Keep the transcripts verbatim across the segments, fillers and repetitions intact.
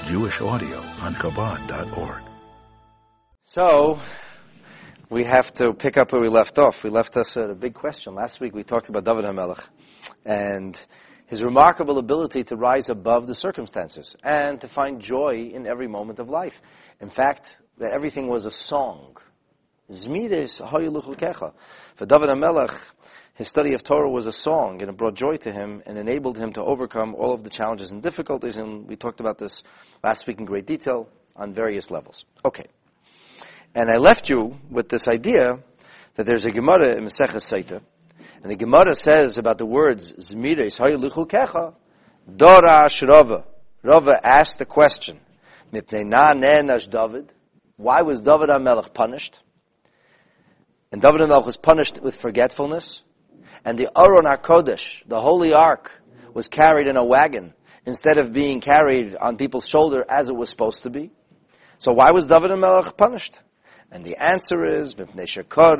Jewish audio on Chabad dot org. So, we have to pick up where we left off. We left us at a big question. Last week we talked about David HaMelech and his remarkable ability to rise above the circumstances and to find joy in every moment of life. In fact, that everything was a song. Zmires hayuluchukecha. For David HaMelech, his study of Torah was a song, and it brought joy to him and enabled him to overcome all of the challenges and difficulties, and we talked about this last week in great detail on various levels. Okay. And I left you with this idea that there's a Gemara in Maseches Sotah, and the Gemara says about the words Zmires hayuluchukecha, Dorash Rava. Rava asked the question, Mipnei na ne'enash David. Why was David HaMelech punished? And David HaMelech was punished with forgetfulness. And the Aron HaKodesh, the Holy Ark, was carried in a wagon instead of being carried on people's shoulder as it was supposed to be. So why was David HaMelech punished? And the answer is, because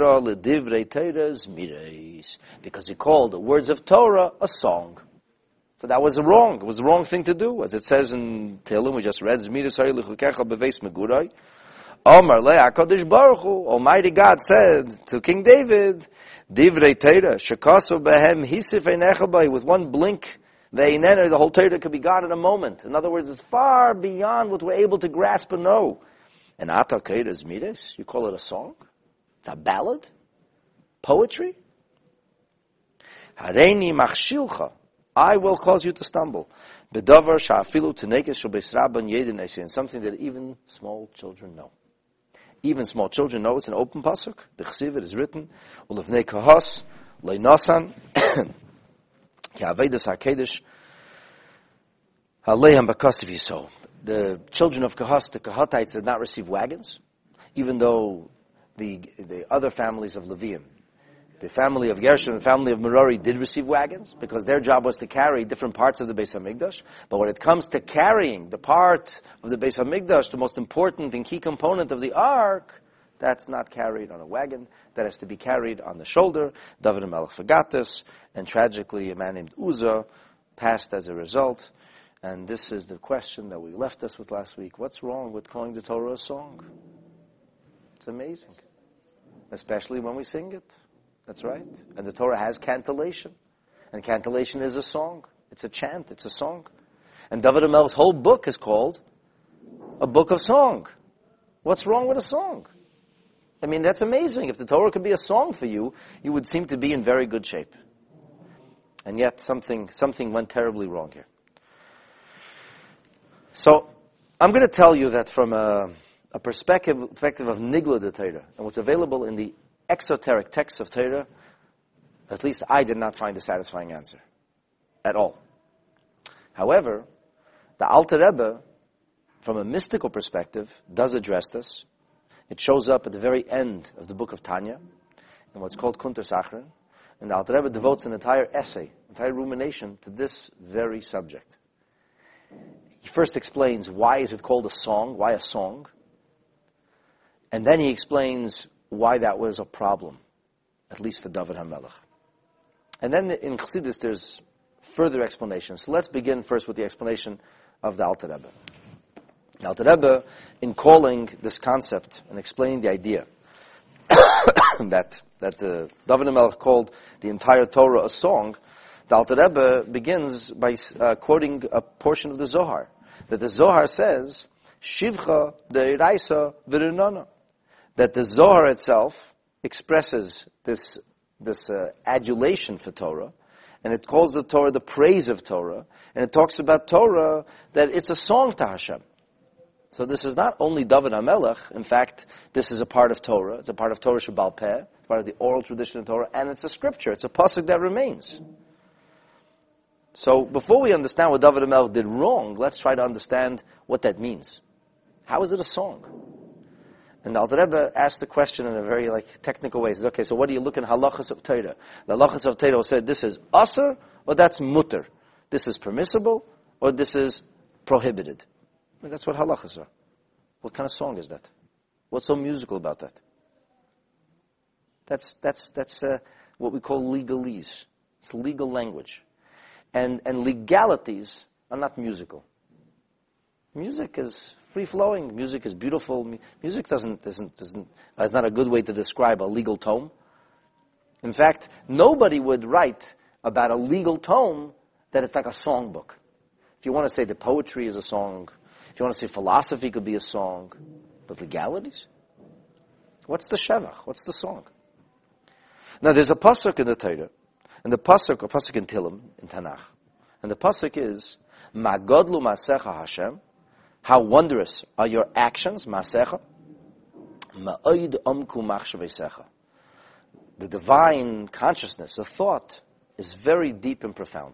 he called the words of Torah a song. So that was wrong. It was the wrong thing to do. As it says in Tehillim, we just read, Almighty God said to King David, Divrei Torah, shekaso behem hisif einecha, with one blink, the whole Torah could be gone in a moment. In other words, it's far beyond what we're able to grasp and know. And Ata Kedas Midas, you call it a song? It's a ballad? Poetry? Hareini machshilcha, I will cause you to stumble. Bedavar sha'afilu tenekes shel beis rabban yedin eisi, and something that even small children know. Even small children know. It's an open pasuk. The chesiv, it is written, Ulevnei kahas leinasan ki avedas hakedesh haleihem bakasiv yisol. The children of Kahas, the Kahatites, did not receive wagons, even though the the other families of Levium, the family of Gershon and the family of Merari did receive wagons, because their job was to carry different parts of the Beis HaMikdash. But when it comes to carrying the part of the Beis HaMikdash, the most important and key component of the Ark, that's not carried on a wagon. That has to be carried on the shoulder. David HaMelech forgot this, and tragically a man named Uzzah passed as a result. And this is the question that we left us with last week. What's wrong with calling the Torah a song? It's amazing. Especially when we sing it. That's right. And the Torah has cantillation. And cantillation is a song. It's a chant. It's a song. And David HaMelech's whole book is called a book of song. What's wrong with a song? I mean, that's amazing. If the Torah could be a song for you, you would seem to be in very good shape. And yet something something went terribly wrong here. So, I'm going to tell you that from a, a perspective, perspective of Nigla de Torah, and what's available in the exoteric texts of Torah, at least I did not find a satisfying answer. At all. However, the Alter Rebbe, from a mystical perspective, does address this. It shows up at the very end of the book of Tanya, in what's called Kunter Sachrin, and the Alter Rebbe devotes an entire essay, entire rumination, to this very subject. He first explains why is it called a song, why a song, and then he explains why that was a problem, at least for David HaMelech. And then in Chassidus there's further explanations. So let's begin first with the explanation of the Alter Rebbe. The Alter Rebbe, in calling this concept and explaining the idea that that the David HaMelech called the entire Torah a song, the Alter Rebbe begins by uh, quoting a portion of the Zohar. That the Zohar says, Shivcha de'iraisa v'rinana. That the Zohar itself expresses this this uh, adulation for Torah, and it calls the Torah the praise of Torah, and it talks about Torah that it's a song to Hashem. So this is not only David HaMelech, in fact, this is a part of Torah, it's a part of Torah Shebal Peh, part of the oral tradition of Torah, and it's a scripture, it's a pasuk that remains. So before we understand what David HaMelech did wrong, let's try to understand what that means. How is it a song? And the Alter Rebbe asked the question in a very like technical way. He says, okay, so what do you look in halachas of Torah? The halachas of Torah said this is asur or that's mutter. This is permissible or this is prohibited. And that's what halachas are. What kind of song is that? What's so musical about that? That's that's that's uh, what we call legalese. It's legal language. And and legalities are not musical. Music is free-flowing. Music is beautiful. Mu- Music doesn't, doesn't, doesn't, is not a good way to describe a legal tome. In fact, nobody would write about a legal tome that it's like a songbook. If you want to say that poetry is a song, if you want to say philosophy could be a song, but legalities? What's the shevach? What's the song? Now, there's a pasuk in the Torah, and the pasuk, a pasuk in Tehillim, in Tanakh, and the pasuk is, Ma godlu masecha Hashem, how wondrous are your actions, masecha, ma'oid omku machshavesecha. The divine consciousness, the thought, is very deep and profound.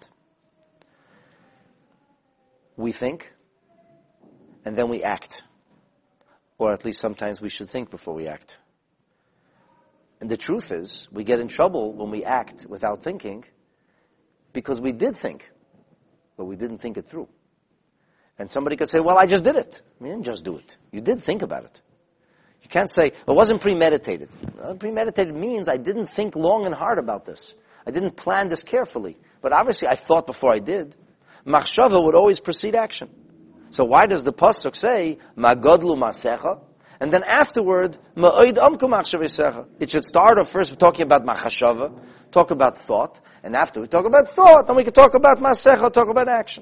We think, and then we act. Or at least sometimes we should think before we act. And the truth is, we get in trouble when we act without thinking, because we did think, but we didn't think it through. And somebody could say, well, I just did it. You didn't just do it. You did think about it. You can't say, it wasn't premeditated. Well, premeditated means I didn't think long and hard about this. I didn't plan this carefully. But obviously I thought before I did. Machshava would always precede action. So why does the pasuk say, Ma godlu masecha? And then afterward, Ma'oid omku machshavesecha. It should start off first with talking about machashava, talk about thought, and after we talk about thought, then we can talk about masecha, talk about action.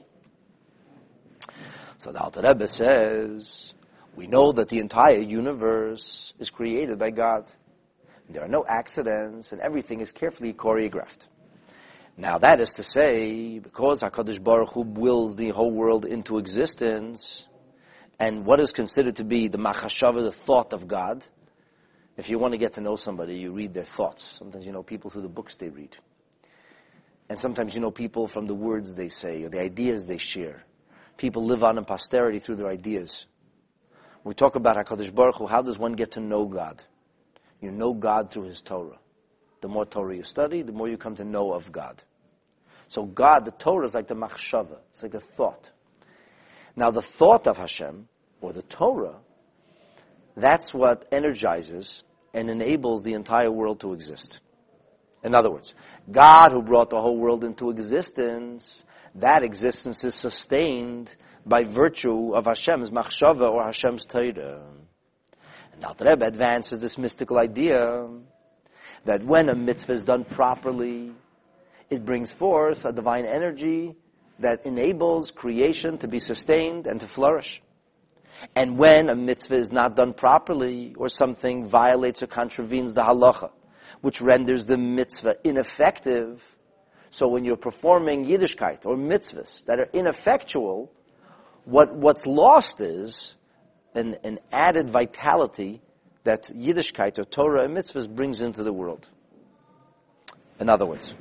So the Alter Rebbe says, we know that the entire universe is created by God. There are no accidents, and everything is carefully choreographed. Now that is to say, because HaKadosh Baruch Hu wills the whole world into existence, and what is considered to be the machashava, the thought of God, if you want to get to know somebody, you read their thoughts. Sometimes you know people through the books they read. And sometimes you know people from the words they say, or the ideas they share. People live on in posterity through their ideas. When we talk about HaKadosh Baruch Hu, how does one get to know God? You know God through His Torah. The more Torah you study, the more you come to know of God. So God, the Torah, is like the machshava. It's like the thought. Now the thought of Hashem, or the Torah, that's what energizes and enables the entire world to exist. In other words, God who brought the whole world into existence, that existence is sustained by virtue of Hashem's machshava or Hashem's Torah. And the Alter Rebbe advances this mystical idea that when a mitzvah is done properly, it brings forth a divine energy that enables creation to be sustained and to flourish. And when a mitzvah is not done properly, or something violates or contravenes the halacha, which renders the mitzvah ineffective, so when you're performing Yiddishkeit or mitzvahs that are ineffectual, what, what's lost is an, an added vitality that Yiddishkeit or Torah and mitzvahs brings into the world. In other words,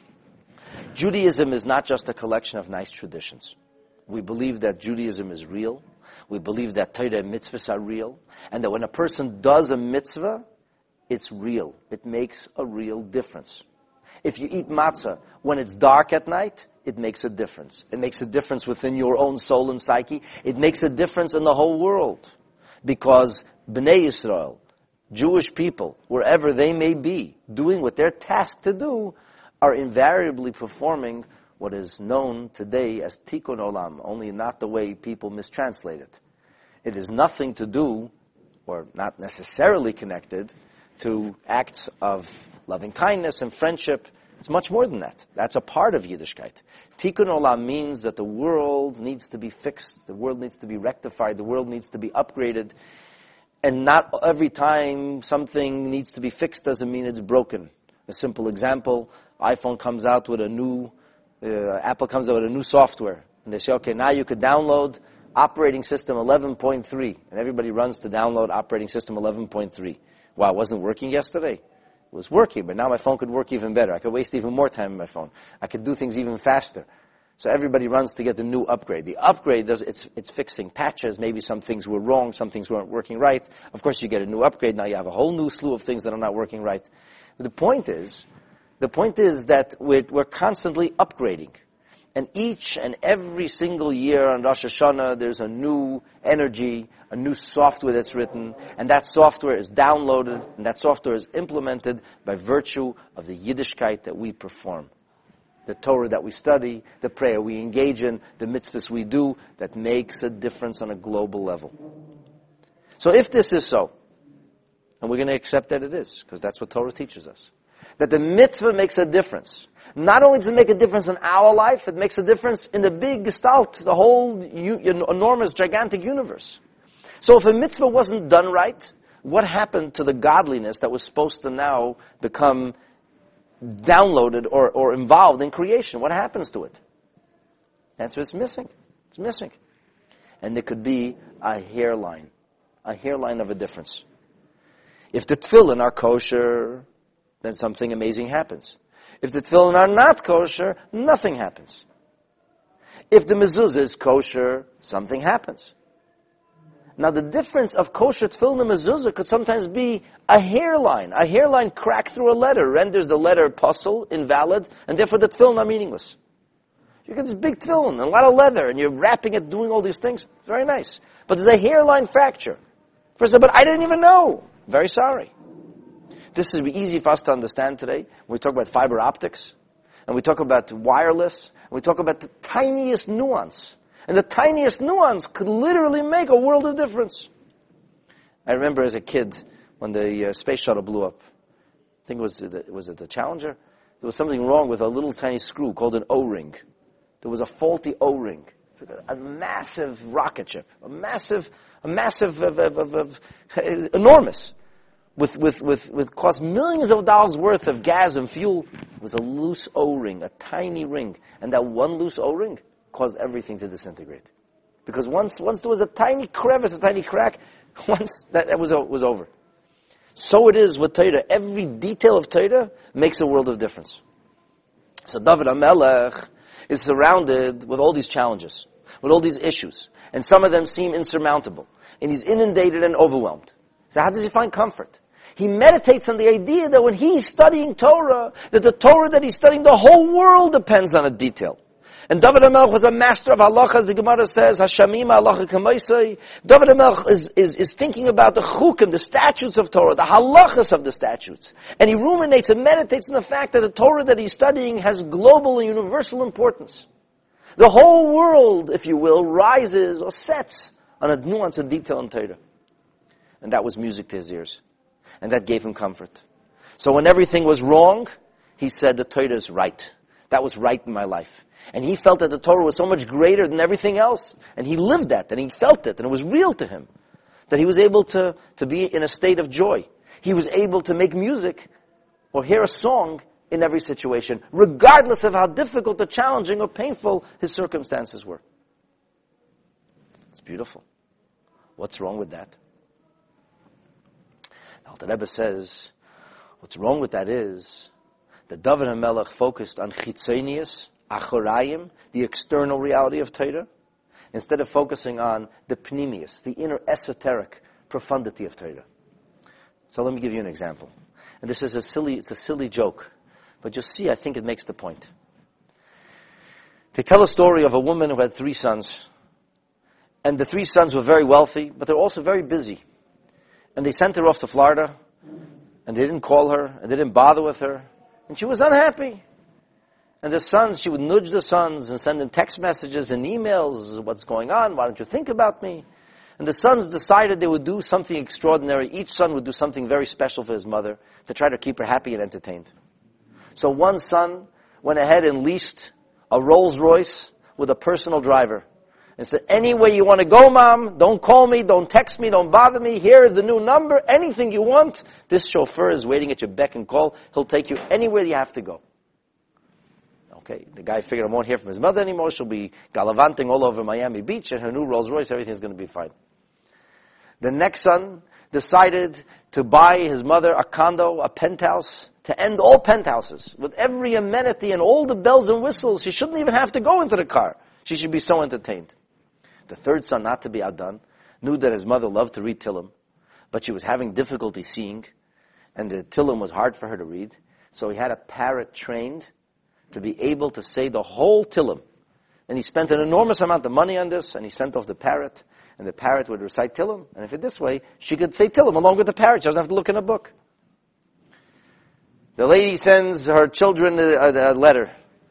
Judaism is not just a collection of nice traditions. We believe that Judaism is real. We believe that Torah and mitzvahs are real. And that when a person does a mitzvah, it's real. It makes a real difference. If you eat matzah when it's dark at night, it makes a difference. It makes a difference within your own soul and psyche. It makes a difference in the whole world. Because Bnei Yisrael, Jewish people, wherever they may be, doing what they're tasked to do, are invariably performing what is known today as Tikkun Olam, only not the way people mistranslate it. It is nothing to do, or not necessarily connected, to acts of loving kindness and friendship. It's much more than that. That's a part of Yiddishkeit. Tikkun Olam means that the world needs to be fixed, the world needs to be rectified, the world needs to be upgraded, and not every time something needs to be fixed doesn't mean it's broken. A simple example, iPhone comes out with a new, uh, Apple comes out with a new software, and they say, okay, now you could download operating system eleven point three, and everybody runs to download operating system eleven point three. Wow, it wasn't working yesterday? It was working, but now my phone could work even better. I could waste even more time on my phone. I could do things even faster. So everybody runs to get the new upgrade. The upgrade, does it's it's fixing patches. Maybe some things were wrong, some things weren't working right. Of course, you get a new upgrade. Now you have a whole new slew of things that are not working right. But the point is, the point is that we're, we're constantly upgrading. And each and every single year on Rosh Hashanah, there's a new energy, a new software that's written, and that software is downloaded, and that software is implemented by virtue of the Yiddishkeit that we perform. the Torah that we study, the prayer we engage in, the mitzvahs we do, that makes a difference on a global level. So if this is so, and we're going to accept that it is, because that's what Torah teaches us, that the mitzvah makes a difference. Not only does it make a difference in our life, it makes a difference in the big gestalt, the whole u- enormous, gigantic universe. So if a mitzvah wasn't done right, what happened to the godliness that was supposed to now become downloaded or, or involved in creation? What happens to it? The answer is missing. It's missing. And there could be a hairline, a hairline of a difference. If the tefillin are kosher, then something amazing happens. If the tefillin are not kosher, nothing happens. If the mezuzah is kosher, something happens. Now the difference of kosher tefillin and mezuzah could sometimes be a hairline. A hairline cracked through a letter renders the letter puzzle, invalid, and therefore the tefillin are meaningless. You get this big tefillin, a lot of leather, and you're wrapping it, doing all these things. Very nice. But there's a hairline fracture. Person said, but I didn't even know. Very sorry. This is easy for us to understand today. When we talk about fiber optics, and we talk about wireless, and we talk about the tiniest nuance. And the tiniest nuance could literally make a world of difference. I remember as a kid, when the uh, space shuttle blew up, I think it was, the, was it the Challenger? There was something wrong with a little tiny screw called an O-ring. There was a faulty O-ring. A, a massive rocket ship, a massive, a massive, uh, uh, uh, uh, enormous, with, with, with, with cost millions of dollars worth of gas and fuel. It was a loose O-ring, a tiny ring. And that one loose O-ring caused everything to disintegrate. Because once, once there was a tiny crevice, a tiny crack, once that, that was, was over. So it is with Torah. Every detail of Torah makes a world of difference. So David HaMelech is surrounded with all these challenges, with all these issues. And some of them seem insurmountable. And he's inundated and overwhelmed. So how does he find comfort? He meditates on the idea that when he's studying Torah, that the Torah that he's studying, the whole world depends on a detail. And David HaMelech was a master of halacha, as the Gemara says, Hashamim halacha k'maisei. David HaMelech is, is, is thinking about the chukim, the statutes of Torah, the halachas of the statutes. And he ruminates and meditates on the fact that the Torah that he's studying has global and universal importance. The whole world, if you will, rises or sets on a nuance and detail in Torah. And that was music to his ears. And that gave him comfort. So when everything was wrong, he said, the Torah is right. That was right in my life. And he felt that the Torah was so much greater than everything else. And he lived that, and he felt it, and it was real to him. That he was able to, to be in a state of joy. He was able to make music or hear a song in every situation, regardless of how difficult or challenging or painful his circumstances were. It's beautiful. What's wrong with that? Now, the Rebbe says, what's wrong with that is that David HaMelech focused on chitzonius, achorayim, the external reality of Torah, instead of focusing on the pnimius, the inner esoteric profundity of Torah. So let me give you an example. And this is a silly, it's a silly joke, but you'll see, I think it makes the point. They tell a story of a woman who had three sons, and the three sons were very wealthy, but they're also very busy. And they sent her off to Florida, and they didn't call her, and they didn't bother with her, and she was unhappy. And the sons, she would nudge the sons and send them text messages and emails, what's going on, why don't you think about me? And the sons decided they would do something extraordinary. Each son would do something very special for his mother to try to keep her happy and entertained. So one son went ahead and leased a Rolls Royce with a personal driver and said, anywhere you want to go, Mom, don't call me, don't text me, don't bother me, here is the new number, anything you want. This chauffeur is waiting at your beck and call. He'll take you anywhere you have to go. Okay, the guy figured I won't hear from his mother anymore. She'll be gallivanting all over Miami Beach, and her new Rolls Royce, everything's going to be fine. The next son decided to buy his mother a condo, a penthouse, to end all penthouses, with every amenity and all the bells and whistles. She shouldn't even have to go into the car. She should be so entertained. The third son, not to be outdone, knew that his mother loved to read Tillim, but she was having difficulty seeing, and the Tillim was hard for her to read, so he had a parrot trained to be able to say the whole Tillim. And he spent an enormous amount of money on this, and he sent off the parrot, and the parrot would recite Tillim. And if it this way, she could say Tillim along with the parrot. She doesn't have to look in a book. The lady sends her children a, a, a letter.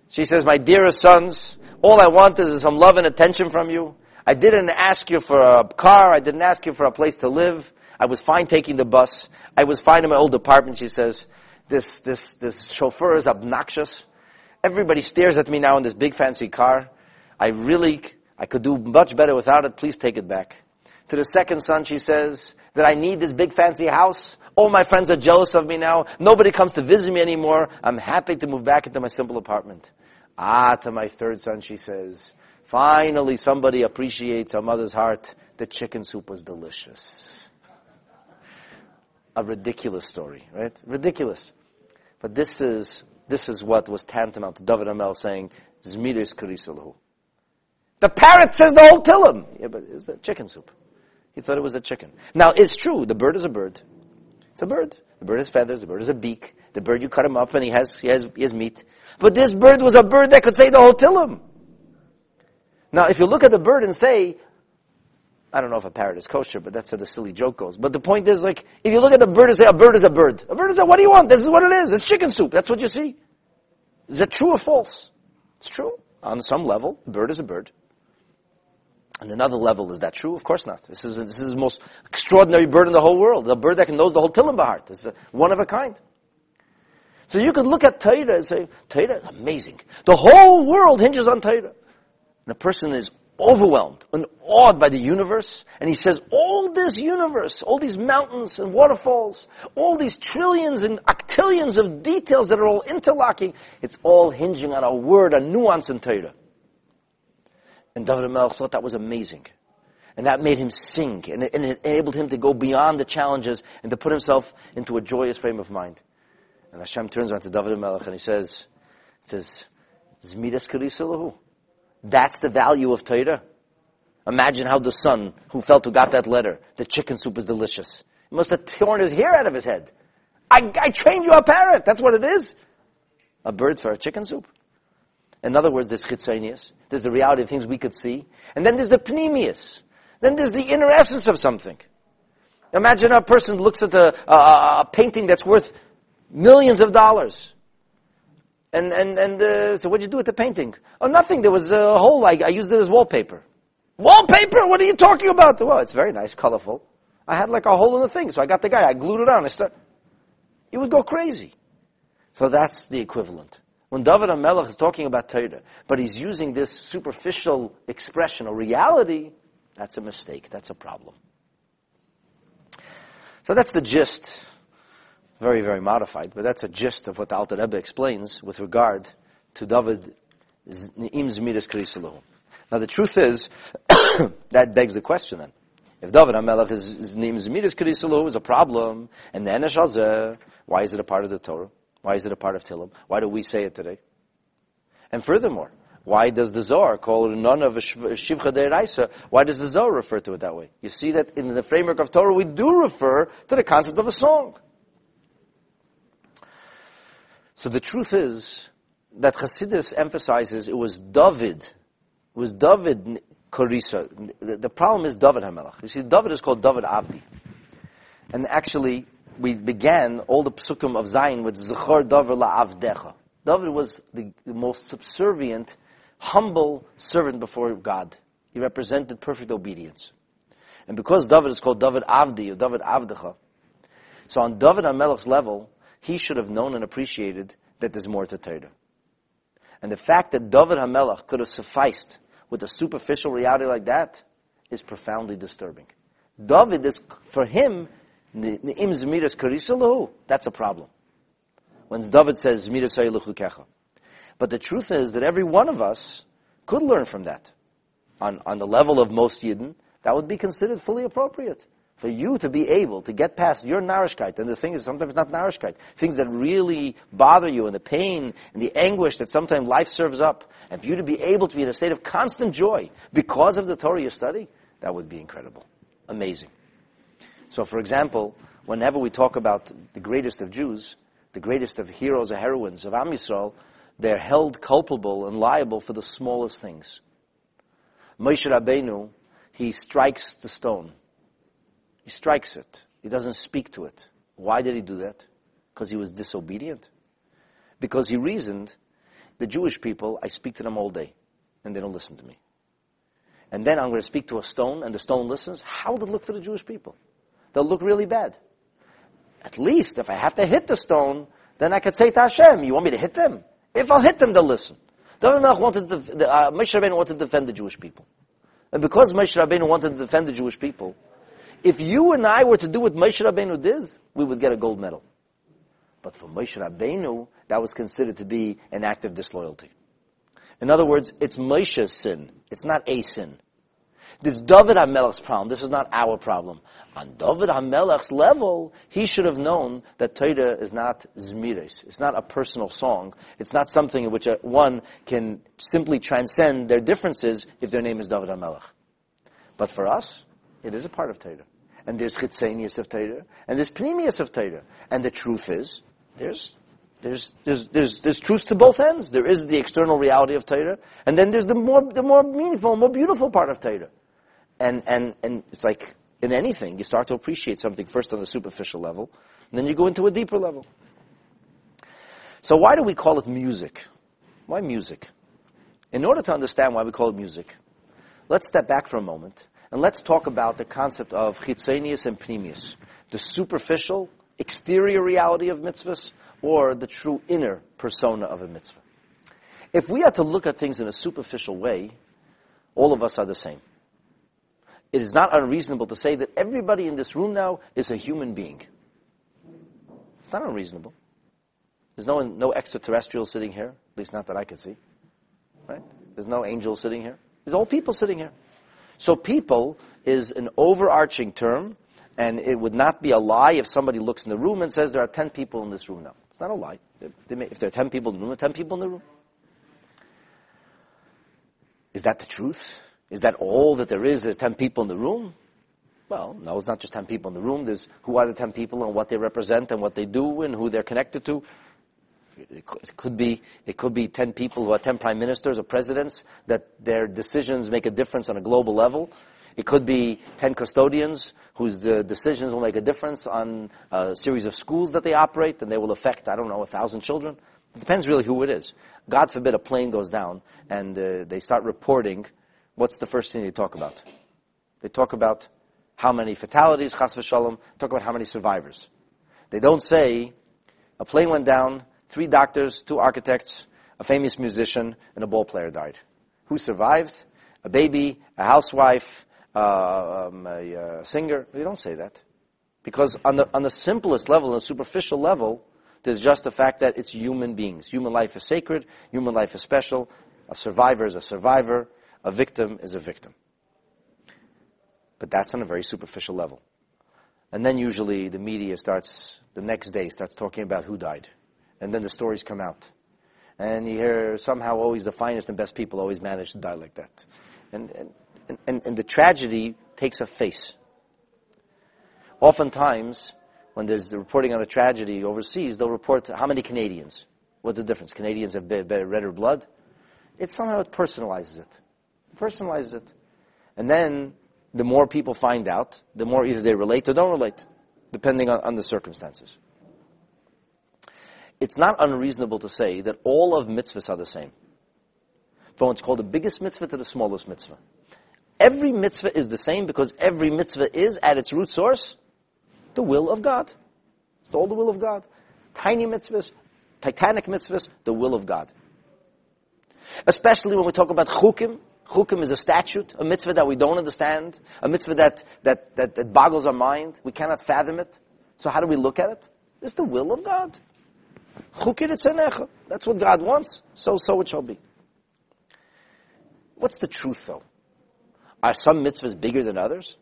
She says, my dearest sons, all I wanted is some love and attention from you. I didn't ask you for a car. I didn't ask you for a place to live. I was fine taking the bus. I was fine in my old apartment. She says, this, this, this chauffeur is obnoxious. Everybody stares at me now in this big fancy car. I really, I could do much better without it. Please take it back. To the second son, she says that I need this big fancy house. All my friends are jealous of me now. Nobody comes to visit me anymore. I'm happy to move back into my simple apartment. Ah, to my third son, she says, finally somebody appreciates our mother's heart. The chicken soup was delicious. A ridiculous story, right? Ridiculous. But this is this is what was tantamount to David HaMelech saying, Zmiris Karisalahu. The parrot says the whole Tillim. Yeah, but it's a chicken soup. He thought it was a chicken. Now, it's true, the bird is a bird. It's a bird. The bird has feathers, the bird has a beak. The bird, you cut him up and he has, he has, he has meat. But this bird was a bird that could say the whole Tillim. Now, if you look at the bird and say, I don't know if a parrot is kosher, but that's how the silly joke goes. But the point is, like, if you look at the bird and say, a bird is a bird. A bird is a, what do you want? This is what it is. It's chicken soup. That's what you see. Is that true or false? It's true. On some level, a bird is a bird. On another level, is that true? Of course not. This is, this is the most extraordinary bird in the whole world. A bird that can know the whole Tillim Bahart. It's a, one of a kind. So you could look at Torah and say, Torah is amazing. The whole world hinges on Torah. And a person is overwhelmed and awed by the universe, and he says, all this universe, all these mountains and waterfalls, all these trillions and octillions of details that are all interlocking, it's all hinging on a word, a nuance in Torah. And David HaMelech thought that was amazing. And that made him sing, and it, and it enabled him to go beyond the challenges and to put himself into a joyous frame of mind. And Hashem turns on to David HaMelech and he says, it says, Zmidas Karisalahu. That's the value of Torah. Imagine how the son who felt who got that letter, the chicken soup is delicious. He must have torn his hair out of his head. I, I trained you a parrot. That's what it is. A bird for a chicken soup. In other words, there's chitzonius. There's the reality of things we could see. And then there's the pneumius. Then there's the inner essence of something. Imagine a person looks at a, a, a painting that's worth millions of dollars. And, and, and, uh, so what'd you do with the painting? Oh, nothing. There was a hole. I, I used it as wallpaper. Wallpaper? What are you talking about? Well, it's very nice, colorful. I had like a hole in the thing, so I got the guy. I glued it on. I start, you would go crazy. So that's the equivalent. When David HaMelech is talking about Torah, but he's using this superficial expression or reality, that's a mistake. That's a problem. So that's the gist. Very, very modified, but that's a gist of what the Alter Rebbe explains with regard to David Im Zmiris Karisalahu. Now the truth is, that begs the question then. If David HaMelech is Im Zmiris Karisalahu is a problem, and the Enesh Hazeh, why is it a part of the Torah? Why is it a part of Tillim? Why do we say it today? And furthermore, why does the Zohar call it none of a Shivcha Deiraisa? Why does the Zohar refer to it that way? You see that in the framework of Torah we do refer to the concept of a song. So the truth is that Chassidus emphasizes it was David, it was David Korisa. The, the problem is David HaMelech. You see, David is called David Avdi. And actually, we began all the psukim of Zion with Zechor David LaAvdecha. David was the, the most subservient, humble servant before God. He represented perfect obedience. And because David is called David Avdi, or David Avdecha, so on David HaMelech's level, he should have known and appreciated that there's more to Torah. And the fact that David HaMelech could have sufficed with a superficial reality like that is profoundly disturbing. David is, for him, Ne'im Zmiras Karisalahu, that's a problem. When David says, Zmiras Kecha. But the truth is that every one of us could learn from that. On, on the level of most Yidden, that would be considered fully appropriate. For you to be able to get past your narishkeit, and the thing is sometimes not narishkeit, things that really bother you, and the pain and the anguish that sometimes life serves up, and for you to be able to be in a state of constant joy because of the Torah you study, that would be incredible. Amazing. So for example, whenever we talk about the greatest of Jews, the greatest of heroes or heroines of Am Yisrael, they're held culpable and liable for the smallest things. Moshe Rabbeinu, he strikes the stone. He strikes it. He doesn't speak to it. Why did he do that? Because he was disobedient. Because he reasoned, The Jewish people, I speak to them all day, and they don't listen to me. And then I'm going to speak to a stone, and the stone listens. How would it look for the Jewish people? They'll look really bad. At least, if I have to hit the stone, then I could say to Hashem, you want me to hit them? If I'll hit them, they'll listen. David Melech wanted to, the, uh, Moshe Rabbeinu wanted to defend the Jewish people. And because Moshe Rabbeinu wanted to defend the Jewish people, if you and I were to do what Moshe Rabbeinu did, we would get a gold medal. But for Moshe Rabbeinu, that was considered to be an act of disloyalty. In other words, it's Moshe's sin. It's not a sin. This is David HaMelech's problem. This is not our problem. On David HaMelech's level, he should have known that Torah is not zmires. It's not a personal song. It's not something in which a, one can simply transcend their differences if their name is David HaMelech. But for us, it is a part of Torah. And there's chitzenius of Torah, and there's pnimius of Torah. And the truth is, there's There's, there's, there's, there's truth to both ends. There is the external reality of Torah, and then there's the more, the more meaningful, more beautiful part of Torah. And, and, and it's like, in anything, you start to appreciate something first on the superficial level, and then you go into a deeper level. So why do we call it music? Why music? In order to understand why we call it music, let's step back for a moment, and let's talk about the concept of chitzenius and pnimius. The superficial, exterior reality of mitzvahs, or the true inner persona of a mitzvah. If we had to look at things in a superficial way, all of us are the same. It is not unreasonable to say that everybody in this room now is a human being. It's not unreasonable. There's no no extraterrestrial sitting here, at least not that I could see. Right? There's no angel sitting here. There's all people sitting here. So people is an overarching term, and it would not be a lie if somebody looks in the room and says there are ten people in this room now. It's not a lie. They, they may, if there are ten people in the room, there are ten people in the room. Is that the truth? Is that all that there is? There's ten people in the room? Well, no, it's not just ten people in the room. There's who are the ten people and what they represent and what they do and who they're connected to. It could be, it could be ten people who are ten prime ministers or presidents that their decisions make a difference on a global level. It could be ten custodians whose uh, decisions will make a difference on a series of schools that they operate, and they will affect, I don't know, a thousand children. It depends really who it is. God forbid a plane goes down and uh, they start reporting. What's the first thing they talk about? They talk about how many fatalities, chas v'shalom, talk about how many survivors. They don't say, a plane went down, three doctors, two architects, a famous musician, and a ball player died. Who survived? A baby, a housewife, uh, um, a uh, singer. They don't say that. Because on the, on the simplest level, on the superficial level, there's just the fact that it's human beings. Human life is sacred, human life is special, a survivor is a survivor, a victim is a victim. But that's on a very superficial level. And then usually the media starts, the next day, starts talking about who died. And then the stories come out. And you hear somehow always the finest and best people always manage to die like that. And, and, and, and the tragedy takes a face. Oftentimes, when there's the reporting on a tragedy overseas, they'll report how many Canadians. What's the difference? Canadians have redder blood? It somehow it personalizes it. It personalizes it. And then the more people find out, the more either they relate or don't relate, depending on, on the circumstances. It's not unreasonable to say that all of mitzvahs are the same. From what's called the biggest mitzvah to the smallest mitzvah. Every mitzvah is the same because every mitzvah is, at its root source, the will of God. It's all the will of God. Tiny mitzvahs, titanic mitzvahs, the will of God. Especially when we talk about chukim. Chukim is a statute, a mitzvah that we don't understand, a mitzvah that, that, that, that boggles our mind. We cannot fathom it. So how do we look at it? It's the will of God. Chukim etzenecha. That's what God wants. So, so it shall be. What's the truth, though? Are some mitzvahs bigger than others?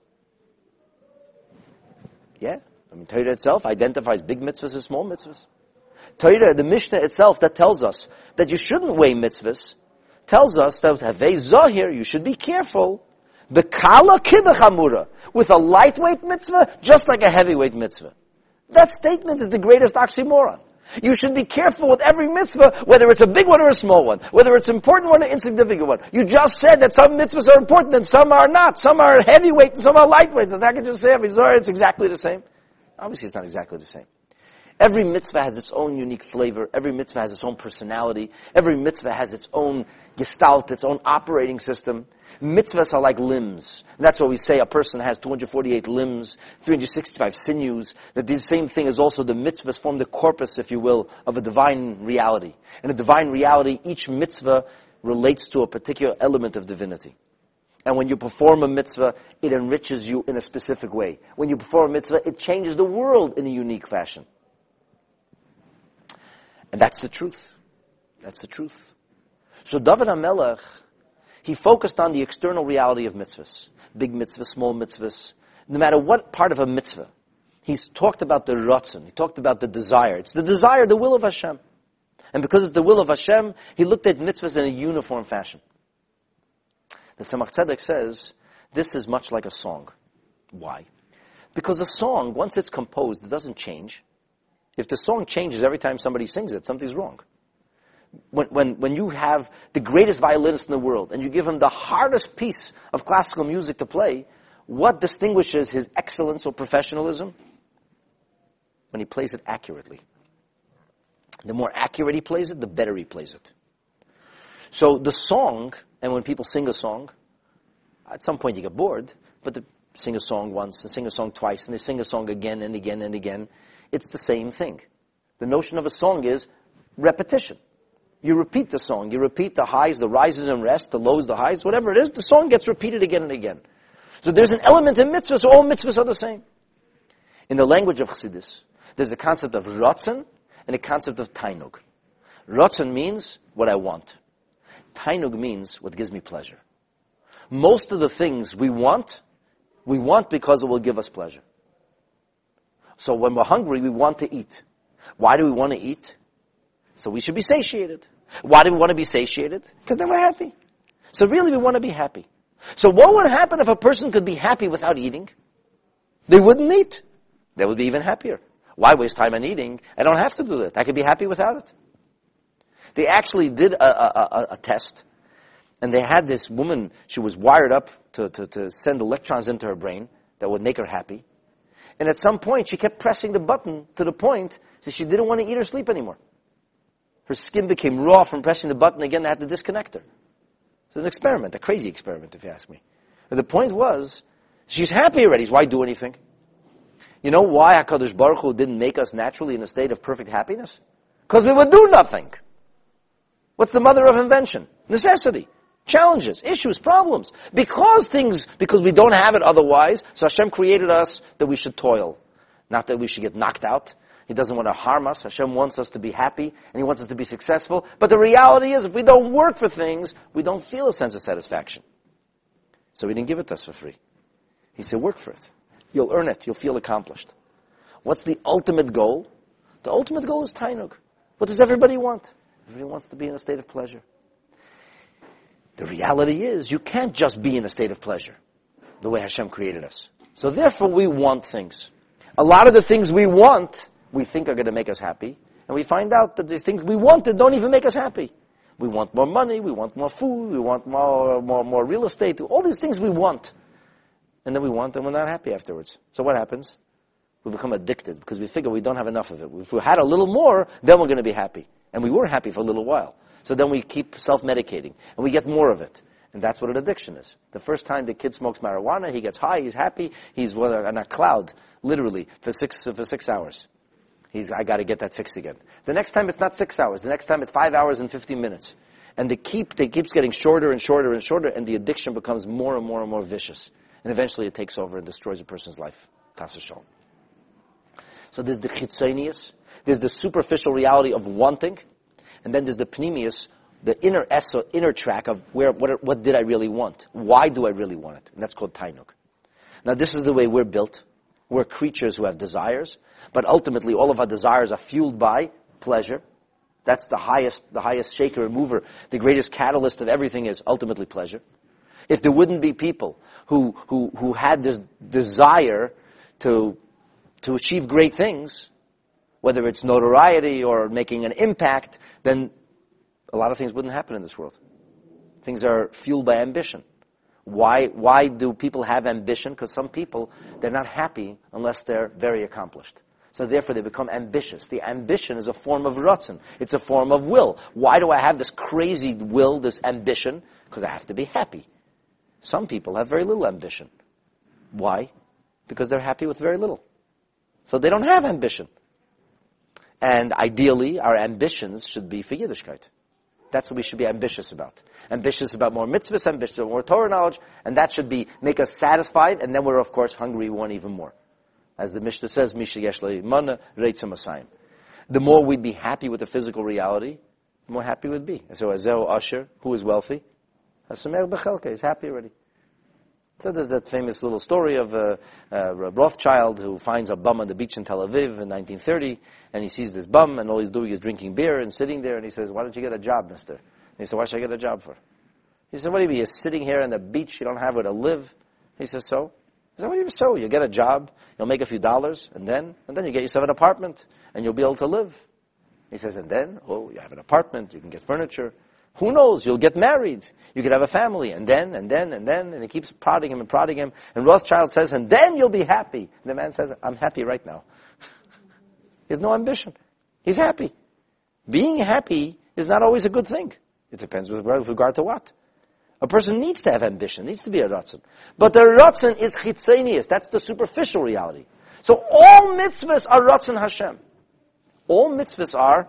Yeah. I mean, Torah itself identifies big mitzvahs and small mitzvahs. Torah, the Mishnah itself, that tells us that you shouldn't weigh mitzvahs, tells us that Havei Zahir, you should be careful, Bekala kibachamura, with a lightweight mitzvah, just like a heavyweight mitzvah. That statement is the greatest oxymoron. You should be careful with every mitzvah, whether it's a big one or a small one, whether it's an important one or an insignificant one. You just said that some mitzvahs are important and some are not. Some are heavyweight and some are lightweight. And I can just say, Havei Zahir, it's exactly the same. Obviously, it's not exactly the same. Every mitzvah has its own unique flavor. Every mitzvah has its own personality. Every mitzvah has its own gestalt, its own operating system. Mitzvahs are like limbs. And that's why we say a person has two hundred forty-eight limbs, three hundred sixty-five sinews, that the same thing is also the mitzvahs form the corpus, if you will, of a divine reality. In a divine reality, each mitzvah relates to a particular element of divinity. And when you perform a mitzvah, it enriches you in a specific way. When you perform a mitzvah, it changes the world in a unique fashion. And that's the truth. That's the truth. So David HaMelech, he focused on the external reality of mitzvahs. Big mitzvahs, small mitzvahs. No matter what part of a mitzvah. He's talked about the ratzon. He talked about the desire. It's the desire, the will of Hashem. And because it's the will of Hashem, he looked at mitzvahs in a uniform fashion. The Tzemach Tzedek says, this is much like a song. Why? Because a song, once it's composed, it doesn't change. If the song changes every time somebody sings it, something's wrong. When, when, when you have the greatest violinist in the world, and you give him the hardest piece of classical music to play, what distinguishes his excellence or professionalism? When he plays it accurately. The more accurate he plays it, the better he plays it. So the song, and when people sing a song, at some point you get bored, but they sing a song once, and sing a song twice, and they sing a song again and again and again. It's the same thing. The notion of a song is repetition. You repeat the song. You repeat the highs, the rises and rests, the lows, the highs, whatever it is, the song gets repeated again and again. So there's an element in mitzvahs, so all mitzvahs are the same. In the language of Chassidus, there's a concept of ratzon and a concept of tainug. Ratzon means what I want. Tainug means what gives me pleasure. Most of the things we want, we want because it will give us pleasure. So when we're hungry, we want to eat. Why do we want to eat? So we should be satiated. Why do we want to be satiated? Because then we're happy. So really we want to be happy. So what would happen if a person could be happy without eating? They wouldn't eat. They would be even happier. Why waste time on eating? I don't have to do that. I could be happy without it. They actually did a, a, a, a test, and they had this woman, she was wired up to, to, to send electrons into her brain that would make her happy. And at some point, she kept pressing the button to the point that she didn't want to eat or sleep anymore. Her skin became raw from pressing the button again. They had to disconnect her. It's an experiment, a crazy experiment, if you ask me. But the point was, she's happy already. So why do anything? You know why HaKadosh Baruch Hu didn't make us naturally in a state of perfect happiness? Because we would do nothing. What's the mother of invention? Necessity. Challenges, issues, problems. Because things, because we don't have it otherwise, so Hashem created us that we should toil. Not that we should get knocked out. He doesn't want to harm us. Hashem wants us to be happy, and He wants us to be successful. But the reality is, if we don't work for things, we don't feel a sense of satisfaction. So He didn't give it to us for free. He said, work for it. You'll earn it. You'll feel accomplished. What's the ultimate goal? The ultimate goal is tainug. What does everybody want? Everybody wants to be in a state of pleasure. The reality is, you can't just be in a state of pleasure the way Hashem created us. So therefore, we want things. A lot of the things we want, we think are going to make us happy. And we find out that these things we wanted don't even make us happy. We want more money, we want more food, we want more, more, more real estate, all these things we want. And then we want them, we're not happy afterwards. So what happens? We become addicted because we figure we don't have enough of it. If we had a little more, then we're going to be happy. And we were happy for a little while. So then we keep self-medicating, and we get more of it. And that's what an addiction is. The first time the kid smokes marijuana, he gets high, he's happy, he's on a cloud, literally, for six, for six hours. He's, I gotta get that fixed again. The next time it's not six hours, the next time it's five hours and fifteen minutes. And the keep, it keeps getting shorter and shorter and shorter, and the addiction becomes more and more and more vicious. And eventually it takes over and destroys a person's life. Tas v'shalom. So there's the chitzonius, there's the superficial reality of wanting, and then there's the pneumius, the inner es, or inner track of where, what, what did I really want? Why do I really want it? And that's called tainug. Now this is the way we're built. We're creatures who have desires, but ultimately all of our desires are fueled by pleasure. That's the highest, the highest shaker and mover. The greatest catalyst of everything is ultimately pleasure. If there wouldn't be people who, who, who had this desire to, to achieve great things, whether it's notoriety or making an impact, then a lot of things wouldn't happen in this world. Things are fueled by ambition. Why, why do people have ambition? Because some people, they're not happy unless they're very accomplished. So therefore they become ambitious. The ambition is a form of ratzon. It's a form of will. Why do I have this crazy will, this ambition? Because I have to be happy. Some people have very little ambition. Why? Because they're happy with very little. So they don't have ambition. And ideally, our ambitions should be for Yiddishkeit. That's what we should be ambitious about. Ambitious about more mitzvahs, ambitious about more Torah knowledge, and that should be make us satisfied, and then we're, of course, hungry, we want even more. As the Mishnah says, Misha Yeshle Mana Reitzah Masayim. The more we'd be happy with the physical reality, the more happy we'd be. So Azeo Asher, who is wealthy, Hasamer Bechelka, is happy already. So there's that famous little story of a, a Rothschild who finds a bum on the beach in Tel Aviv in nineteen thirty, and he sees this bum, and all he's doing is drinking beer and sitting there, and he says, "Why don't you get a job, mister?" And he said, "Why should I get a job for?" He said, "What do you mean? You're sitting here on the beach, you don't have where to live?" He says, "So?" He said, "What do you mean so? You get a job, you'll make a few dollars, and then, and then you get yourself an apartment, and you'll be able to live." He says, "And then, oh, you have an apartment, you can get furniture. Who knows? You'll get married. You could have a family. And then, and then, and then." And he keeps prodding him and prodding him. And Rothschild says, "And then you'll be happy." And the man says, "I'm happy right now." He has no ambition. He's happy. Being happy is not always a good thing. It depends with regard to what. A person needs to have ambition, needs to be a ratzon. But the ratzon is chitzonius. That's the superficial reality. So all mitzvahs are ratzon Hashem. All mitzvahs are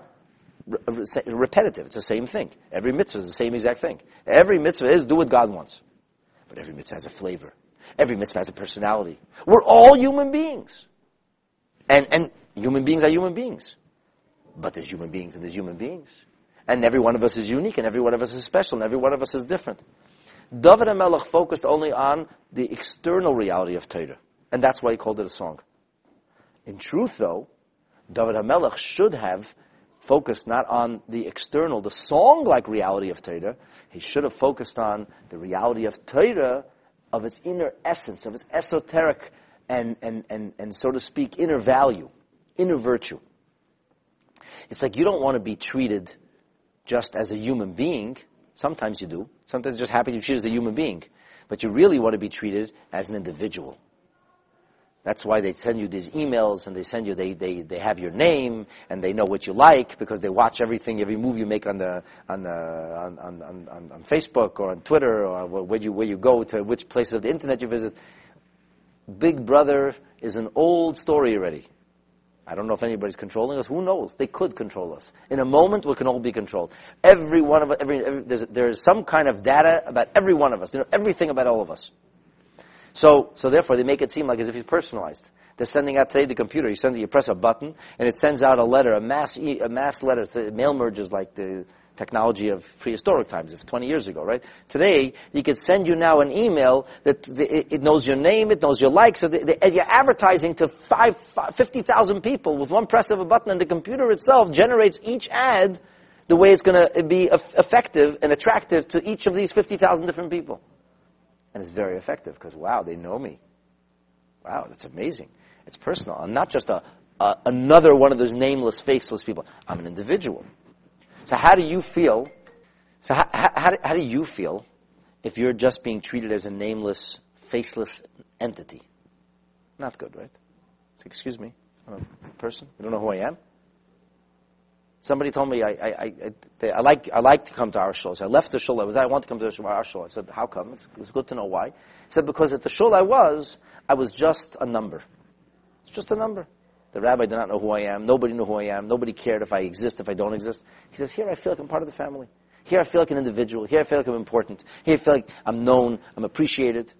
repetitive. It's the same thing. Every mitzvah is the same exact thing. Every mitzvah is do what God wants. But every mitzvah has a flavor. Every mitzvah has a personality. We're all human beings. And, and human beings are human beings. But there's human beings and there's human beings. And every one of us is unique and every one of us is special and every one of us is different. David HaMelech focused only on the external reality of Torah. And that's why he called it a song. In truth, though, David HaMelech should have focused not on the external, the song-like reality of Torah. He should have focused on the reality of Torah, of its inner essence, of its esoteric and, and, and, and so to speak, inner value, inner virtue. It's like you don't want to be treated just as a human being. Sometimes you do. Sometimes you're just happy to be treated as a human being. But you really want to be treated as an individual. That's why they send you these emails, and they send you, they, they, they have your name, and they know what you like, because they watch everything, every move you make on the, on the, on, on, on, on Facebook, or on Twitter, or where you, where you go to, which places of the internet you visit. Big Brother is an old story already. I don't know if anybody's controlling us. Who knows? They could control us. In a moment, we can all be controlled. Every one of us, every, every, there's, there's some kind of data about every one of us. They know everything about all of us. So, so therefore, they make it seem like as if it's personalized. They're sending out today the computer. You send it, you press a button, and it sends out a letter, a mass, e- a mass letter. So mail merges like the technology of prehistoric times, of twenty years ago, right? Today, you can send you now an email that the, it, it knows your name, it knows your likes. So the, the, you're advertising to five, five, fifty thousand people with one press of a button, and the computer itself generates each ad the way it's going to be effective and attractive to each of these fifty thousand different people. And it's very effective because, wow, they know me. Wow, that's amazing. It's personal. I'm not just a, a another one of those nameless, faceless people. I'm an individual. So how do you feel? So how, how, how do you feel if you're just being treated as a nameless, faceless entity? Not good, right? So, excuse me, I'm a person. You don't know who I am? Somebody told me I I I, I, I like I like to come to our shul. So I left the shul. I was I want to come to our shul. I said, how come? It's, it was good to know why. He said, because at the shul I was, I was just a number. It's just a number. The rabbi did not know who I am. Nobody knew who I am. Nobody cared if I exist, if I don't exist. He says, here I feel like I'm part of the family. Here I feel like an individual. Here I feel like I'm important. Here I feel like I'm known. I'm appreciated.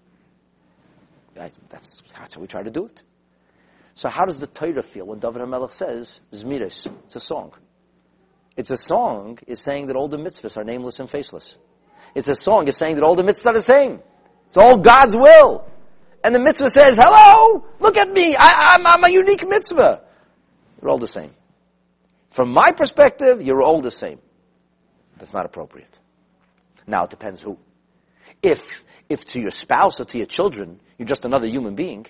I, that's that's how we try to do it. So how does the Torah feel when David HaMelech says Zmiris? It's a song. It's a song is saying that all the mitzvahs are nameless and faceless. It's a song is saying that all the mitzvahs are the same. It's all God's will. And the mitzvah says, hello, look at me, I, I'm, I'm a unique mitzvah. You're all the same. From my perspective, you're all the same. That's not appropriate. Now, it depends who. If, if to your spouse or to your children, you're just another human being,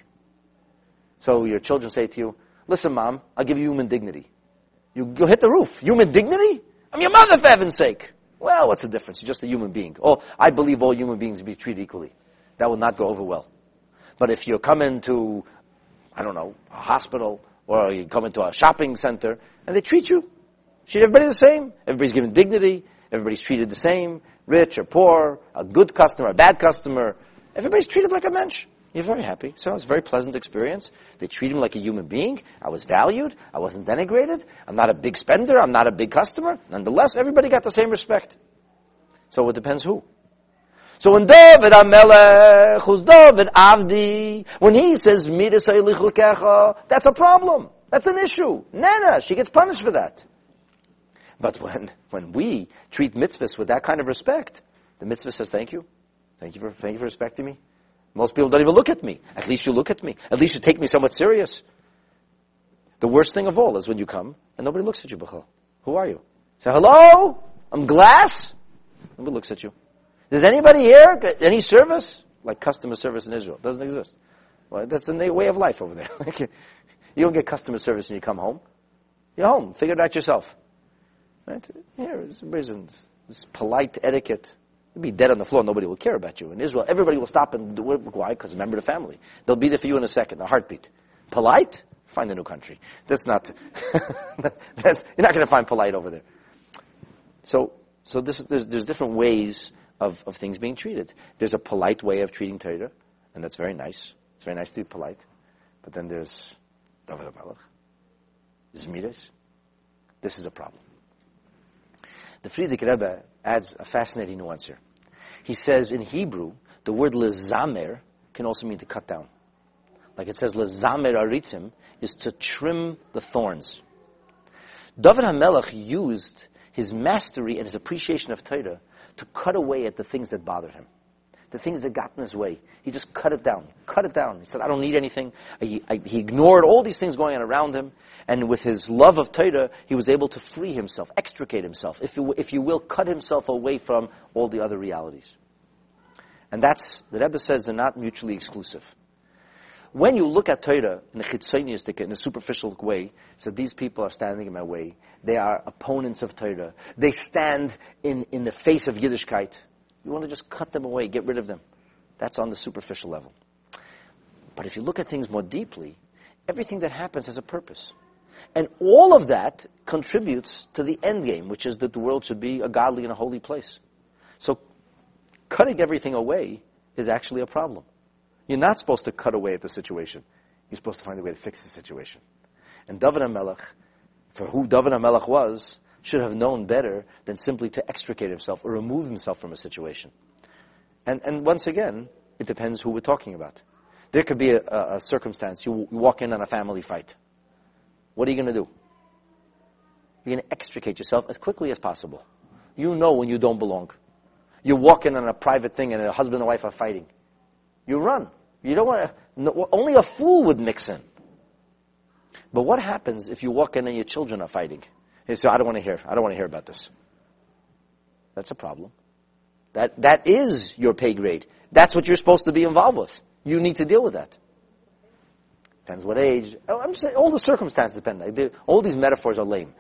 so your children say to you, listen, Mom, I'll give you human dignity. You, you'll hit the roof. Human dignity? I'm your mother, for heaven's sake. Well, what's the difference? You're just a human being. Oh, I believe all human beings be treated equally. That will not go over well. But if you come into, I don't know, a hospital or you come into a shopping center, and they treat you, treat everybody the same. Everybody's given dignity. Everybody's treated the same, rich or poor, a good customer, a bad customer. Everybody's treated like a mensch. You're very happy. So it's a very pleasant experience. They treat him like a human being. I was valued. I wasn't denigrated. I'm not a big spender. I'm not a big customer. Nonetheless, everybody got the same respect. So it depends who. So when David HaMelech, who's David Avdi, when he says, that's a problem. That's an issue. Nana, she gets punished for that. But when, when we treat mitzvahs with that kind of respect, the mitzvah says, thank you. Thank you for, thank you for respecting me. Most people don't even look at me. At least you look at me. At least you take me somewhat serious. The worst thing of all is when you come and nobody looks at you, B'chal. Who are you? Say, hello? I'm Glass? Nobody looks at you. Does anybody here get any service? Like customer service in Israel. Doesn't exist. Well, that's the way of life over there. You don't get customer service when you come home. You're home. Figure it out yourself. Right? Here, everybody's in this polite etiquette. You'll be dead on the floor. Nobody will care about you. In Israel, everybody will stop and do it. Why? Because remember the family. They'll be there for you in a second, a heartbeat. Polite? Find a new country. That's not, that's, you're not going to find polite over there. So, so this, there's, there's different ways of, of things being treated. There's a polite way of treating Torah, and that's very nice. It's very nice to be polite. But then there's David HaMelech, Zmiris. This is a problem. The Frierdiker Rebbe adds a fascinating nuance here. He says in Hebrew, the word lezamer can also mean to cut down. Like it says, lezamer aritzim is to trim the thorns. David HaMelech used his mastery and his appreciation of Torah to cut away at the things that bothered him. The things that got in his way. He just cut it down. Cut it down. He said, I don't need anything. He, I, he ignored all these things going on around him. And with his love of Torah, he was able to free himself, extricate himself, if you, if you will, cut himself away from all the other realities. And that's, the Rebbe says, they're not mutually exclusive. When you look at Torah in a chitzoniistic, in a superficial way, so these people are standing in my way. They are opponents of Torah. They stand in, in the face of Yiddishkeit. You want to just cut them away, get rid of them. That's on the superficial level. But if you look at things more deeply, everything that happens has a purpose. And all of that contributes to the end game, which is that the world should be a godly and a holy place. So cutting everything away is actually a problem. You're not supposed to cut away at the situation. You're supposed to find a way to fix the situation. And David HaMelech, for who David HaMelech was, should have known better than simply to extricate himself or remove himself from a situation. And and once again, it depends who we're talking about. There could be a, a, a circumstance. You, you walk in on a family fight. What are you going to do? You're going to extricate yourself as quickly as possible. You know when you don't belong. You walk in on a private thing and a husband and wife are fighting. You run. You don't want to, no, only a fool would mix in. But what happens if you walk in and your children are fighting? They say, I don't want to hear, I don't want to hear about this. That's a problem. That, that is your pay grade. That's what you're supposed to be involved with. You need to deal with that. Depends what age. Oh, I'm saying all the circumstances depend. Like they, all these metaphors are lame.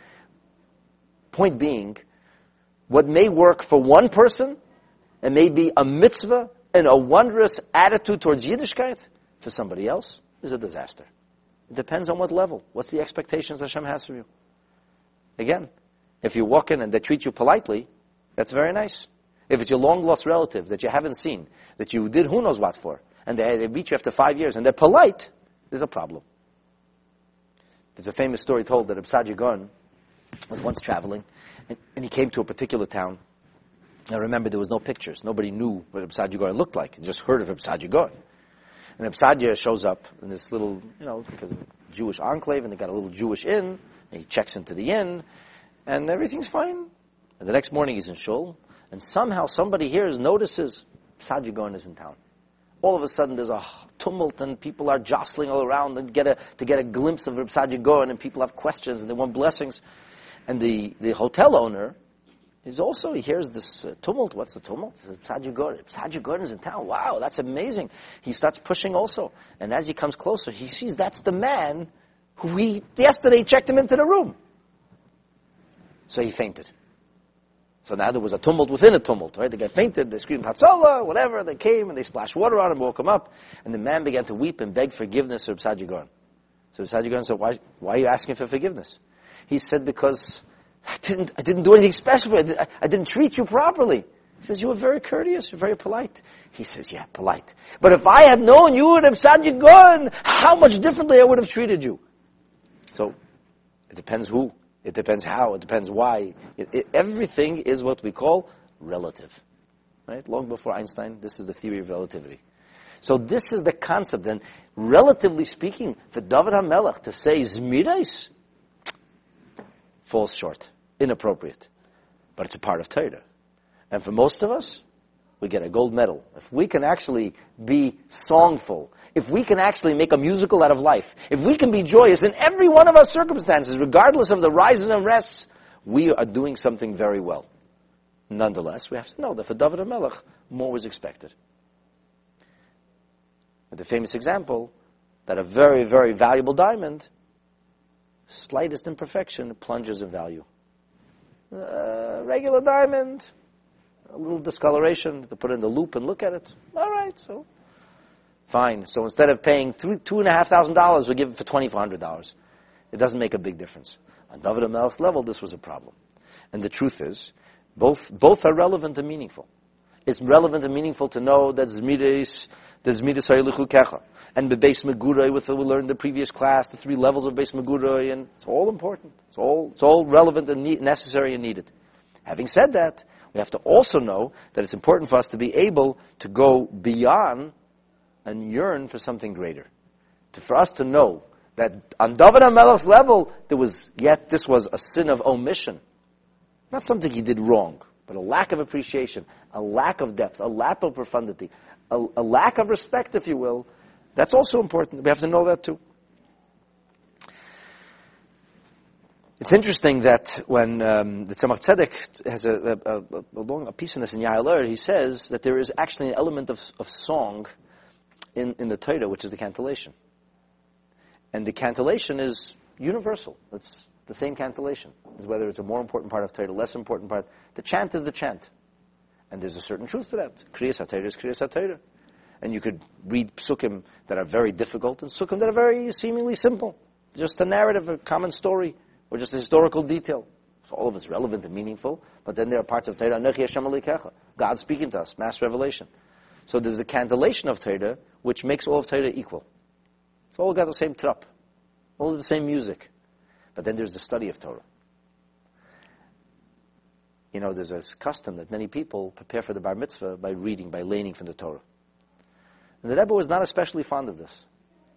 Point being, what may work for one person, and may be a mitzvah and a wondrous attitude towards Yiddishkeit, for somebody else is a disaster. It depends on what level. What's the expectations Hashem has from you? Again, if you walk in and they treat you politely, that's very nice. If it's your long-lost relative that you haven't seen, that you did who knows what for, and they, they meet you after five years, and they're polite, there's a problem. There's a famous story told that Reb Saadia Gaon was once traveling, and, and he came to a particular town. Now remember, there was no pictures. Nobody knew what Reb Saadia Gaon looked like. You just heard of Reb Saadia Gaon. And Reb Saadia shows up in this little, you know, because of Jewish enclave, and they got a little Jewish inn, and he checks into the inn, and everything's fine. And the next morning he's in shul, and somehow somebody here notices Saadia Gaon is in town. All of a sudden there's a tumult, and people are jostling all around and get a, to get a glimpse of Reb Saadia Gaon, and people have questions, and they want blessings. And the, the hotel owner is also, he hears this uh, tumult. What's the tumult? He says, Saadia Gaon. Saadia Gaon is in town. Wow, that's amazing. He starts pushing also. And as he comes closer, he sees that's the man who he, yesterday checked him into the room. So he fainted. So now there was a tumult within a tumult, right? The guy fainted, they screamed, Hatzalah, whatever. They came and they splashed water on him, woke him up. And the man began to weep and beg forgiveness of Saadia Gaon. So Sadhu Gaon said, why, why are you asking for forgiveness? He said, because I didn't, I didn't do anything special. I, did, I, I didn't treat you properly. He says, you were very courteous, you're very polite. He says, yeah, polite. But if I had known you would have Sadhu Gaon, how much differently I would have treated you. So, it depends who. It depends how. It depends why. It, it, everything is what we call relative. Right? Long before Einstein, this is the theory of relativity. So this is the concept. And relatively speaking, for David HaMelech to say Zmirais falls short, inappropriate. But it's a part of Torah. And for most of us, we get a gold medal. If we can actually be songful, if we can actually make a musical out of life, if we can be joyous in every one of our circumstances, regardless of the rises and rests, we are doing something very well. Nonetheless, we have to know that for David HaMelech, more was expected. With the famous example that a very, very valuable diamond, slightest imperfection plunges in value. Uh, regular diamond, a little discoloration, to put in the loop and look at it. All right, so fine. So instead of paying three, two and a half thousand dollars, we give it for twenty-four hundred dollars. It doesn't make a big difference. On David HaMelech's level, this was a problem. And the truth is, both both are relevant and meaningful. It's relevant and meaningful to know that Zmiris, the Zmiris Hayilichu Kecha, and the Beis Megurah, with we learned in the previous class, the three levels of Beis Megurah, and it's all important. It's all it's all relevant and need, necessary and needed. Having said that, we have to also know that it's important for us to be able to go beyond and yearn for something greater. To, for us to know that on David HaMelech's level, there was yet this was a sin of omission. Not something he did wrong, but a lack of appreciation, a lack of depth, a lack of profundity, a, a lack of respect, if you will. That's also important. We have to know that too. It's interesting that when um, the Tzemach Tzedek has a, a, a, a long a piece in this in Yael, he says that there is actually an element of, of song in, in the Torah, which is the cantillation. And the cantillation is universal. It's the same cantillation. It's whether it's a more important part of Torah, less important part. The chant is the chant. And there's a certain truth to that. Kriyas HaTorah is Kriyas HaTorah. And you could read psukim that are very difficult and psukim that are very seemingly simple. Just a narrative, a common story, or just a historical detail. So all of it's relevant and meaningful. But then there are parts of Torah, Anochi Hashem Elokecha, God speaking to us, mass revelation. So there's the cantillation of Torah, which makes all of Torah equal. It's all got the same trup, all the same music. But then there's the study of Torah. You know, there's a custom that many people prepare for the bar mitzvah by reading, by learning from the Torah. And the Rebbe was not especially fond of this.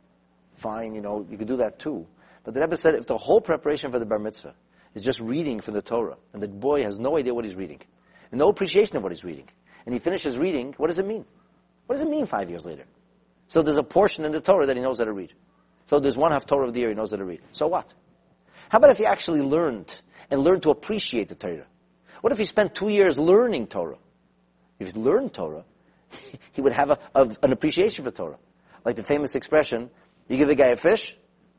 Fine, you know, you could do that too. But the Rebbe said if the whole preparation for the bar mitzvah is just reading from the Torah, and the boy has no idea what he's reading, and no appreciation of what he's reading, and he finishes reading, what does it mean? What does it mean five years later? So there's a portion in the Torah that he knows how to read. So there's one half Torah of the year he knows how to read. So what? How about if he actually learned, and learned to appreciate the Torah? What if he spent two years learning Torah? If he learned Torah, he would have a, a, an appreciation for Torah. Like the famous expression, you give a guy a fish,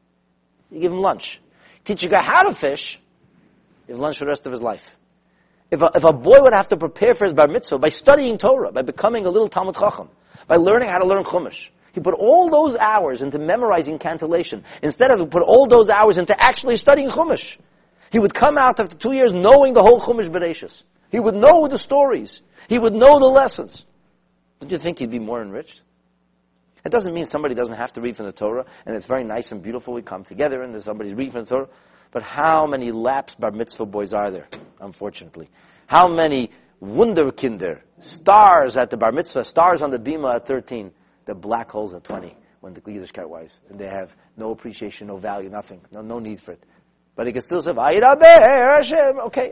you give him lunch. Teach a guy how to fish, you have lunch for the rest of his life. If a, if a boy would have to prepare for his bar mitzvah by studying Torah, by becoming a little Talmud Chacham, by learning how to learn Chumash, he put all those hours into memorizing cantillation, instead of put all those hours into actually studying Chumash. He would come out after two years knowing the whole Chumash Bereshis. He would know the stories. He would know the lessons. Don't you think he'd be more enriched? It doesn't mean somebody doesn't have to read from the Torah, and it's very nice and beautiful. We come together and there's somebody's reading from the Torah. But how many lapsed bar mitzvah boys are there, unfortunately? How many wunderkinder, stars at the bar mitzvah, stars on the bima at thirteen, the black holes at twenty, when the Yiddishkeit wise, and they have no appreciation, no value, nothing, no, no need for it. But he can still say, Vayiraber Hashem. Okay.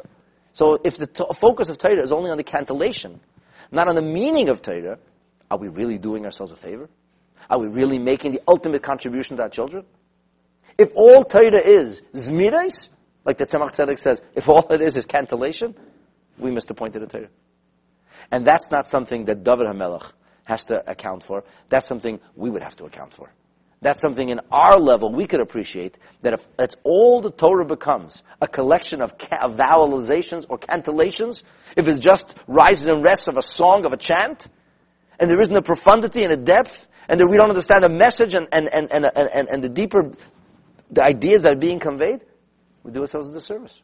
So if the to- focus of Torah is only on the cantillation, not on the meaning of Torah, are we really doing ourselves a favor? Are we really making the ultimate contribution to our children? If all Torah is Zmires, like the Tzemach Tzedek says, if all it is is cantillation, we missed the point of the Torah. And that's not something that David HaMelech has to account for. That's something we would have to account for. That's something in our level we could appreciate, that if that's all the Torah becomes, a collection of, ca- of vowelizations or cantillations, if it's just rises and rests of a song, of a chant, and there isn't a profundity and a depth, and that we don't understand the message and, and, and, and, and, and the deeper the ideas that are being conveyed, we do ourselves a disservice.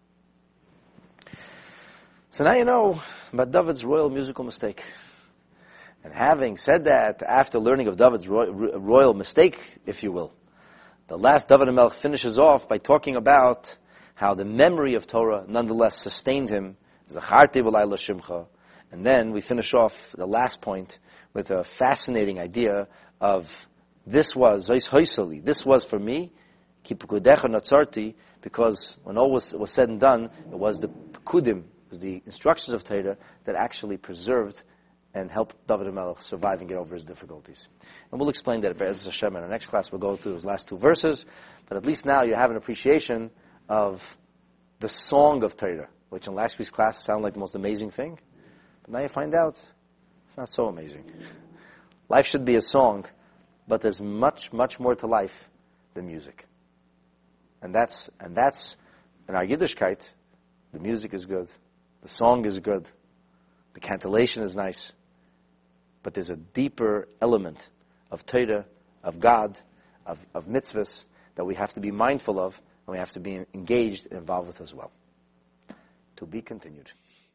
So now you know about David's royal musical mistake. And having said that, after learning of David's royal, royal mistake, if you will, the last David HaMelech finishes off by talking about how the memory of Torah nonetheless sustained him. Zacharti b'layla shimcha. And then we finish off the last point with a fascinating idea of this was, this was for me, kipukudecha natzarti, because when all was, was said and done, it was the pekudim, it was the instructions of Torah that actually preserved and helped David HaMelech survive and get over his difficulties. And we'll explain that Be'ez Hashem in our next class. We'll go through those last two verses, but at least now you have an appreciation of the song of Torah, which in last week's class sounded like the most amazing thing, but now you find out it's not so amazing. Life should be a song, but there's much, much more to life than music. And that's, and that's, in our Yiddishkeit, the music is good, the song is good, the cantillation is nice, but there's a deeper element of Torah, of God, of, of mitzvahs, that we have to be mindful of, and we have to be engaged and involved with as well. To be continued.